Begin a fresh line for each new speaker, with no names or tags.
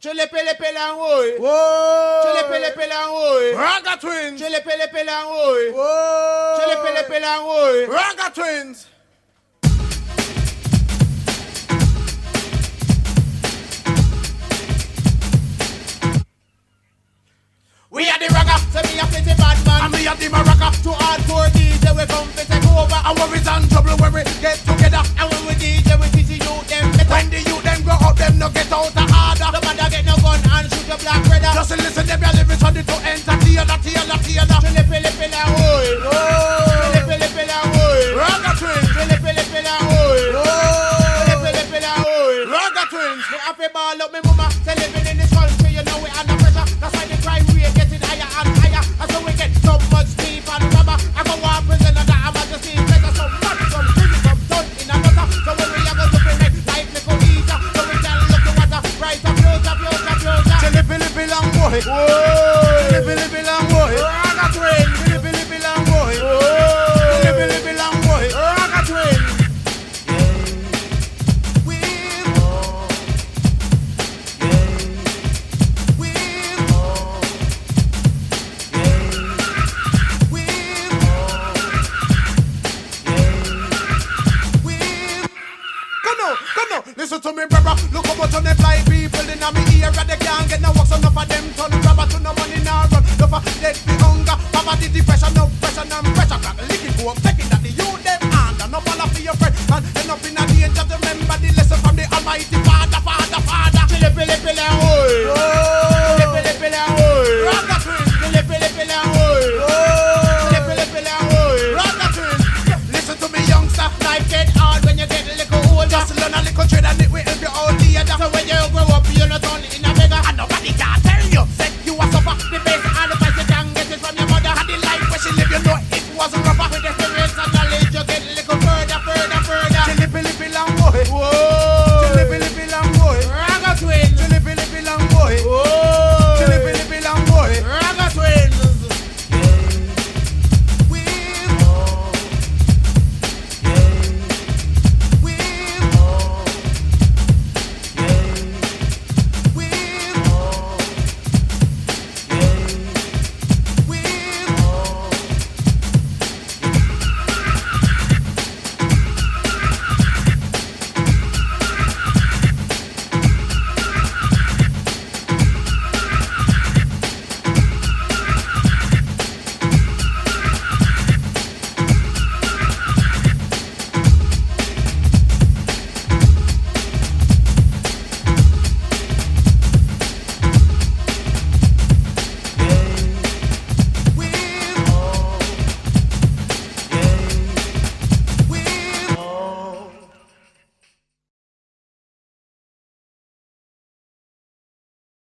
Chile pele pele and woy.
Whoa.
Chile pele pele and woy.
Raga Twins.
Chile pele pele and woy.
Whoa.
Chile pele pele and woy.
Raga Twins.
We are the ragga, so me a plenty bad man.
And me a the maraca.
To hardcore DJ, we come to take over.
And worries and trouble when we get together.
And when we DJ, we teach you them better.
When the youth them grow up, them no get out of order.
No matter get no gun and shoot a black brother.
Just listen, them your lyrics on it to enter theater.
Chile pele pele and woy. Chile pele pele and woy.
Raga Twins.
Chile pele pele and woy. Chile pele pele and woy.
Raga Twins.
Me have to ball up me mama. Say living in this country, you know we under pressure. That's why the crime rate getting higher and higher. And so we get so much thief and robber. I go walk prison and that I'm at the scene. Better some mud, some prison, some done in a gutter. So when we are going to bring it like little eater, so we can look the water. Right up, future.
Chili pili pili and boy. Chili pili pili and boy.
Raga Twins.
Chili pili pili and boy. Chili pili pili and boy.
Raga Twins.
Come now, listen to me, brother. Look how much on the fly people in me ear, and they can't get no work, so no